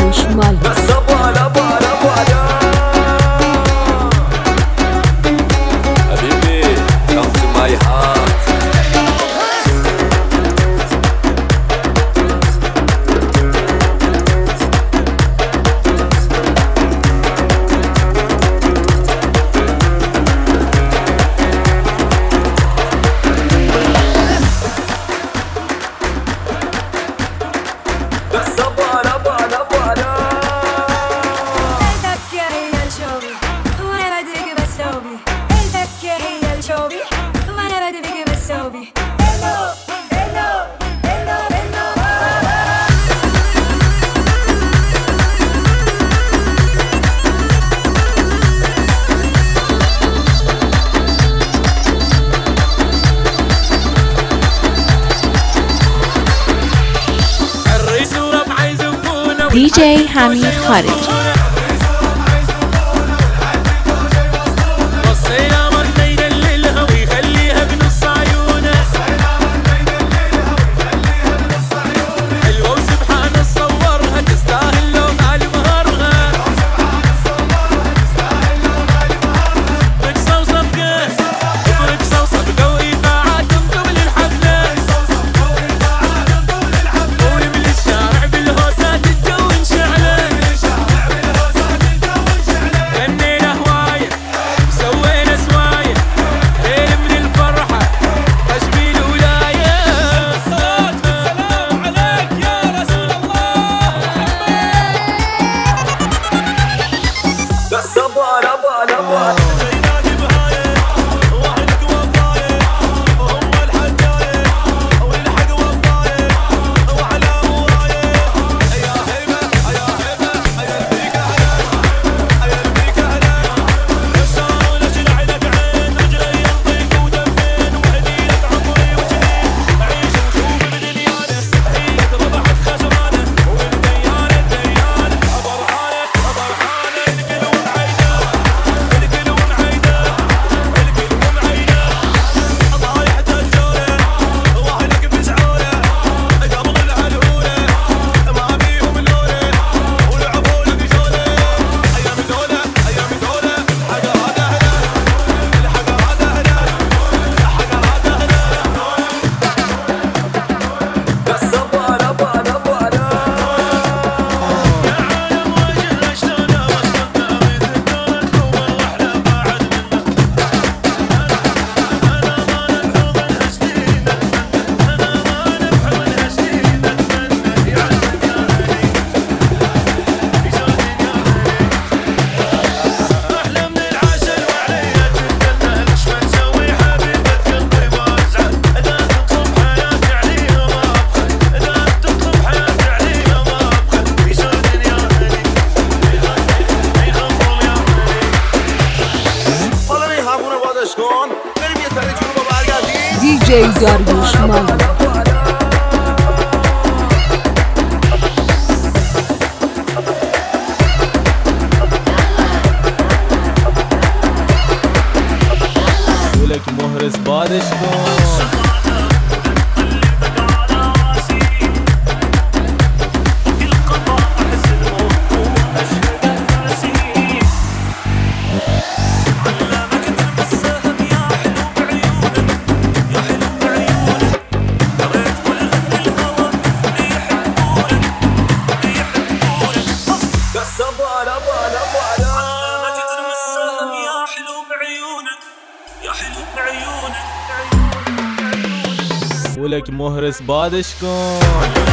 داروش مال حبيبي come to my heart. دي جي حميد خارج. دي جي داروش مال ولك مهرس بادشكون ولك مهرس بادشكون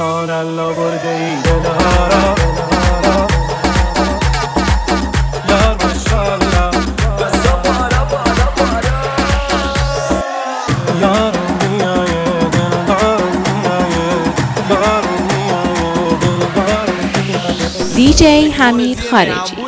alla bordei denara la mashallah ya rabbi ya DJ حمید خارجی.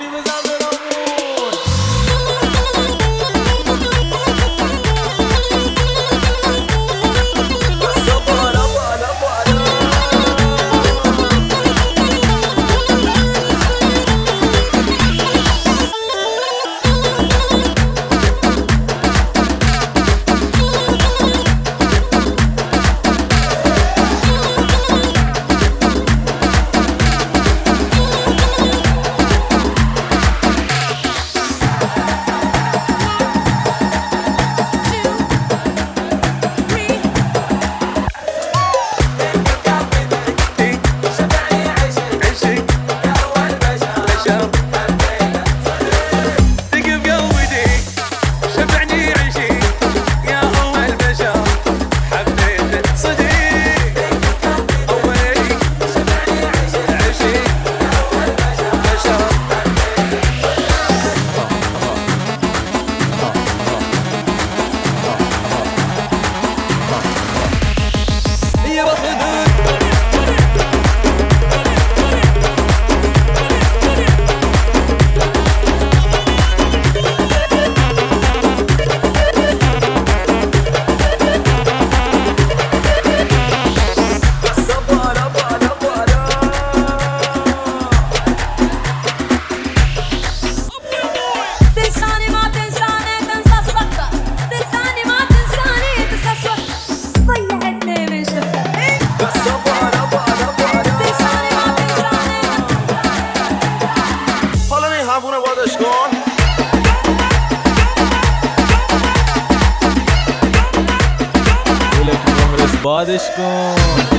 بادش کن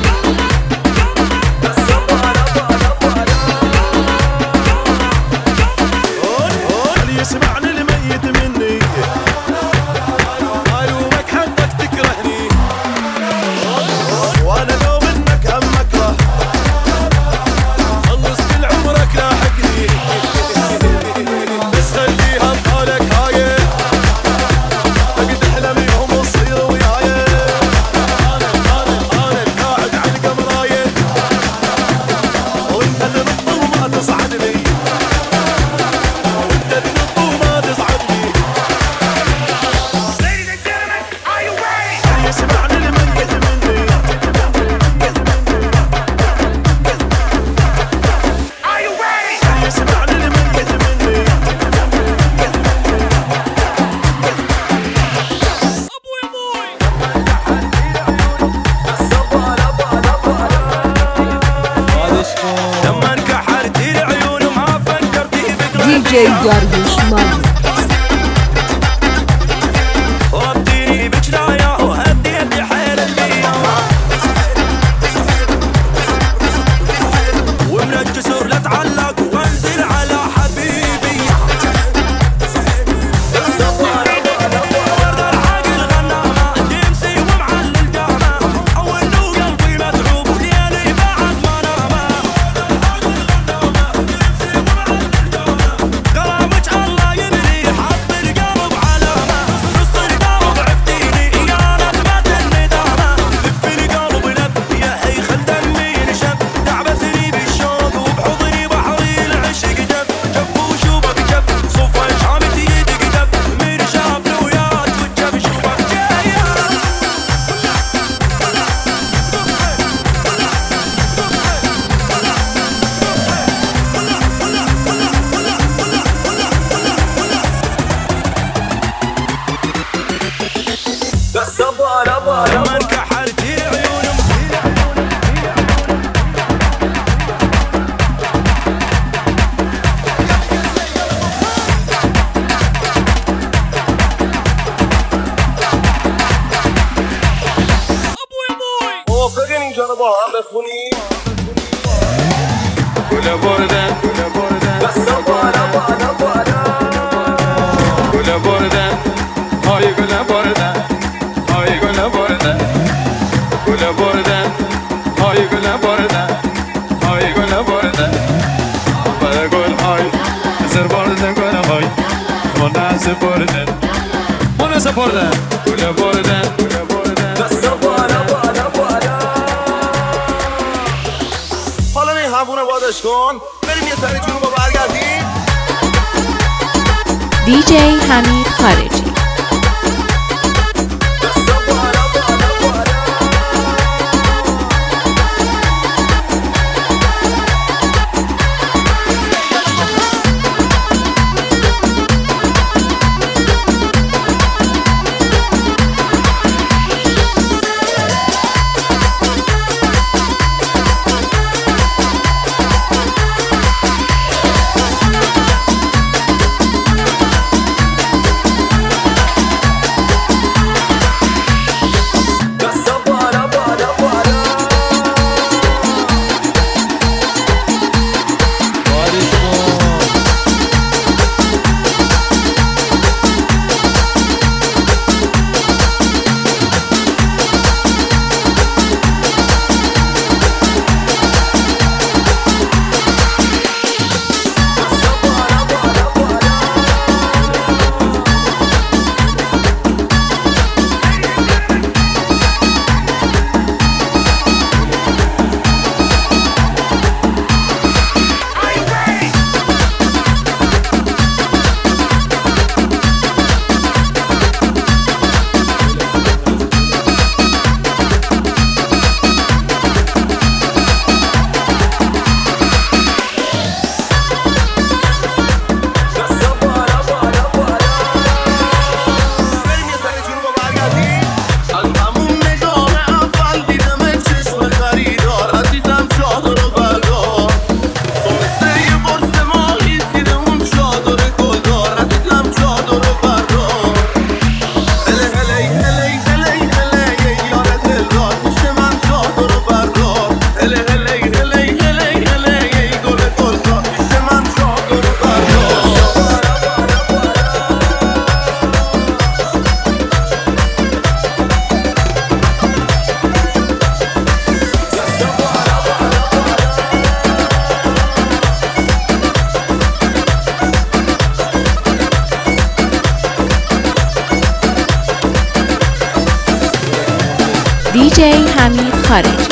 اللي يسمعني الميت مني الومك حقك تكرهني وانا لو منك هم اكره خلص كل عمرك لاحقني بس خليها بحالك هاي اقد احلم يوم تصير وياي DJ داریوش مانی. بخونی گل بردن دستا بالا بالا بالا گل بردن های گل بردن های گل بردن گل بردن های گل بردن بردن گل بردن دست بالا بالا بالا حالا این همونه بادش کن بریم یه سری جنوب رو برگردیم DJ حمید خارجی. DJ حمید خارجی.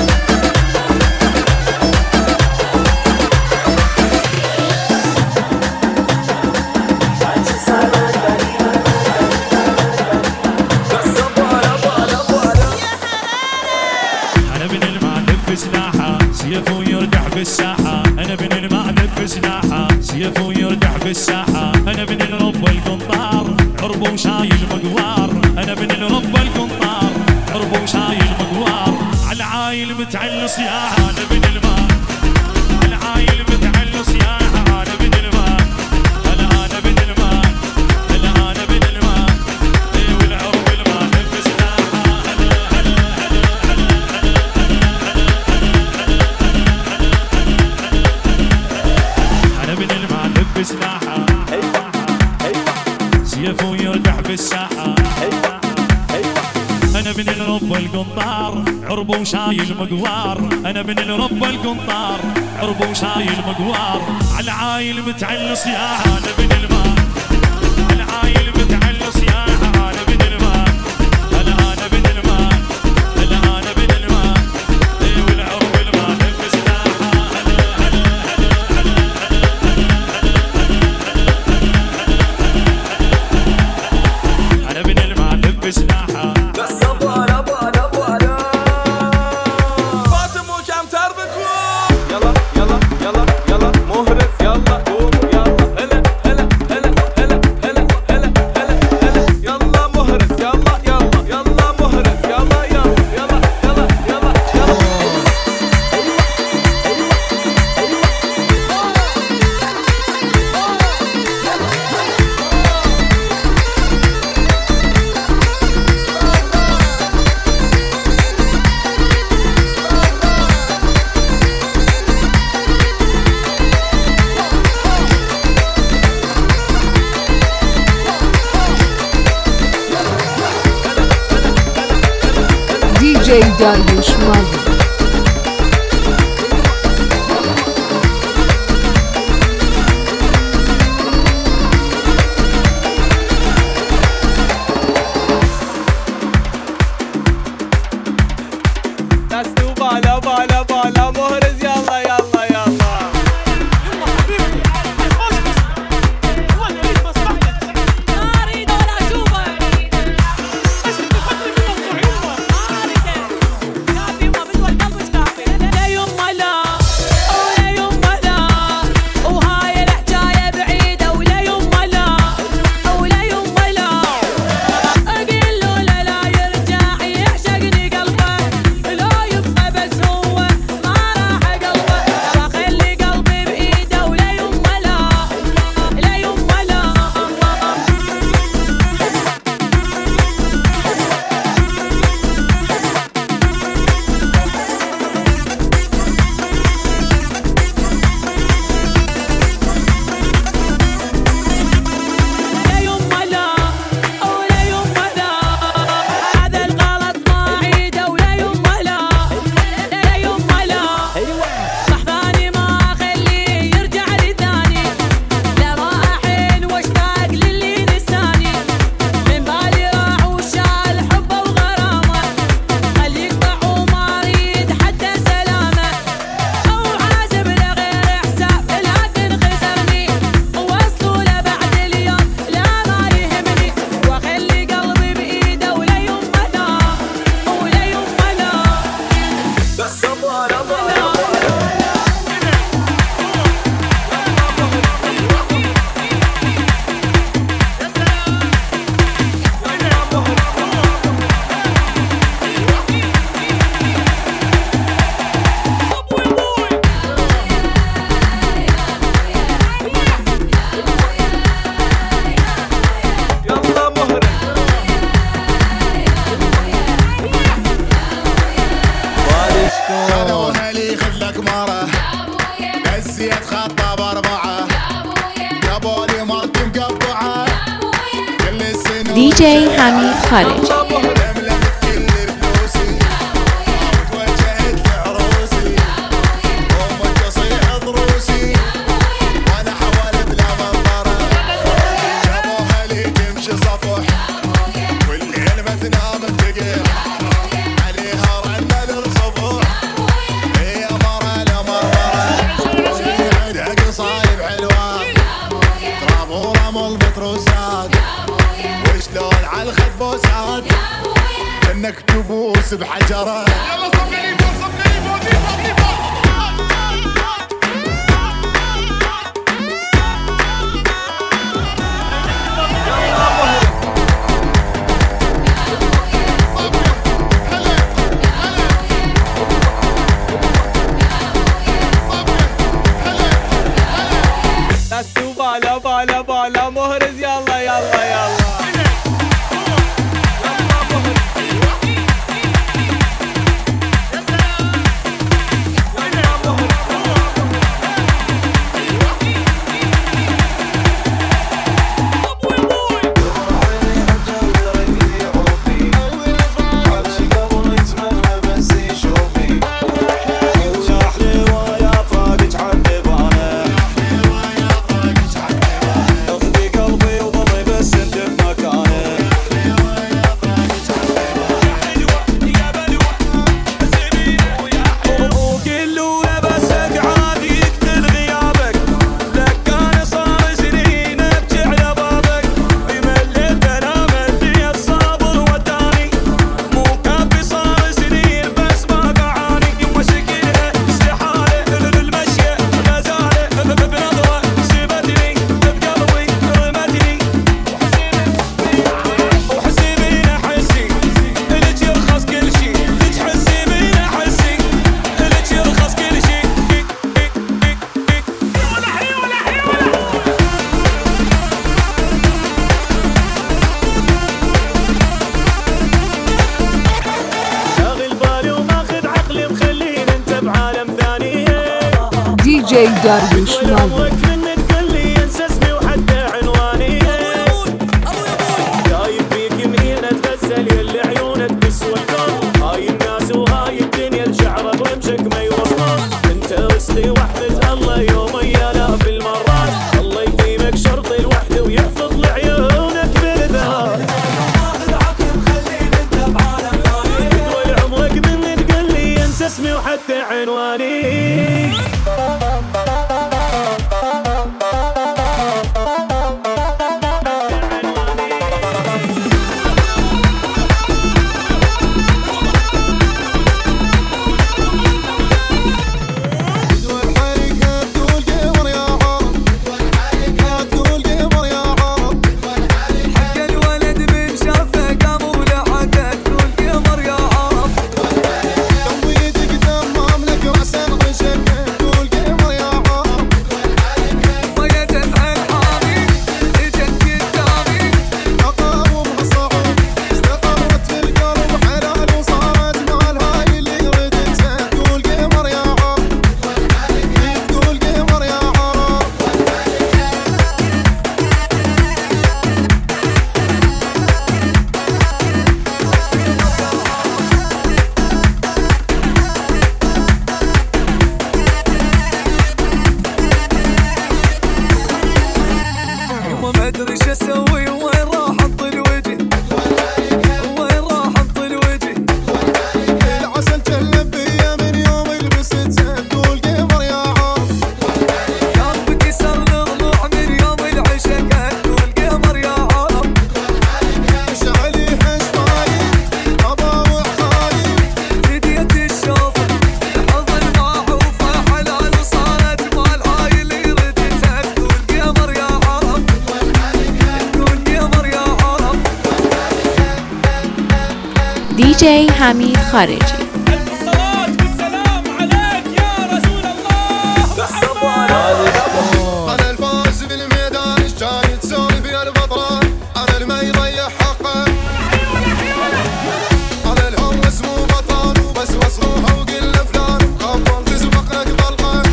أنا من المعدب بسلاحة سيفه يردع بالساحة أنا من المعدب بسلاحة سيفه يردع بالساحة أنا من الرب القنطار عربه شايل مقوار أنا من الرب القنطار عربه شايل مقوار على عايل متعل صياحة أنا من الماء العايل متعل صياحة أنا من الماء أنا من الماء أنا من الماء والعرب المعدب بسلاحة أنا من المعدب بسلاحة سيفه يردع بالساحة أنا من الرب القنطار عربه شايل مقوار أنا من الرب القنطار عربه شايل مقوار على عايل متعل صياحة أنا من الماء العايل متعل صياحة أنا من الماء أنا من الماء أنا من الماء والعرب المعدب بسلاحة أنا من المعدب بسلاحة DJ داریوش مالی. DJ حميد خارجي. انك تبوس بحجره. يلا صفقني فوق صفقني فوق صفقني فوق. دستو بالا بالا بالا مهرز يلا يلا يلا. DJ داروش مالي. وحتى عنواني DJ حميد خارجي. الصلاة والسلام عليك يا رسول الله. انا الفاز بالميدان ايش جاي تسوي في البطل؟ انا اللي ما يضيع حقه. انا الهوس مو بطل وبس وصروها وقل فلان خبل تسبق لك طلقه.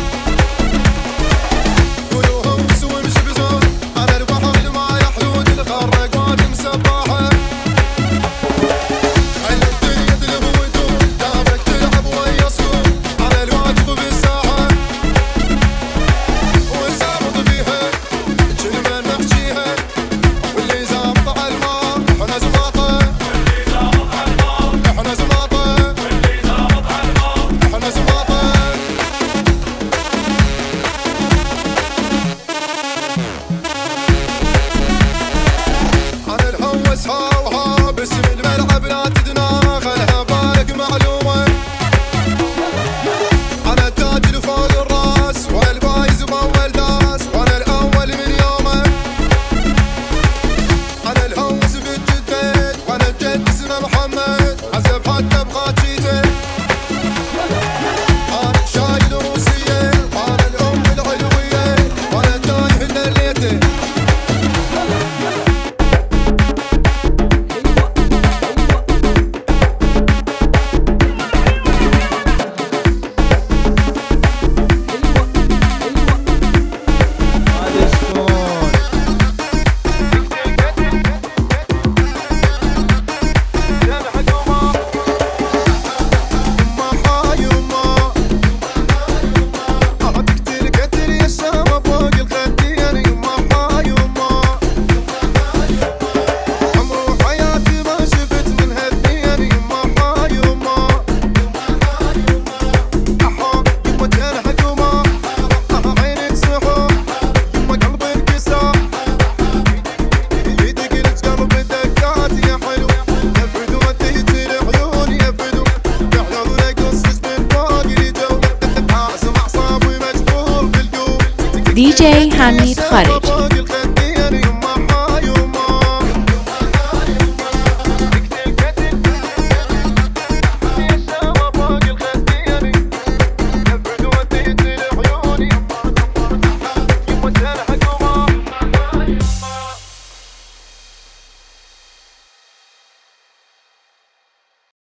قولوا هوس وامشي بزون. انا البحر اللي ما يحدود الخرق وادي مسباحه. DJ حمید خارجی.